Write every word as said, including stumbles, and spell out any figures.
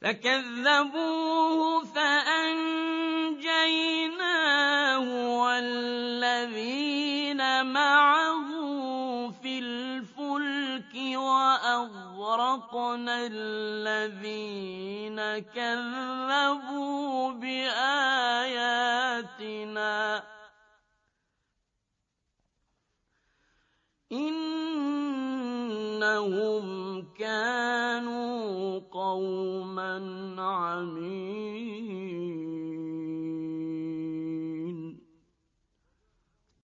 فكذبوه فأنجيناه والذين معه في الفلك وأغرقنا الذين كذبوا بآياتنا إنهم كانوا قوما عمين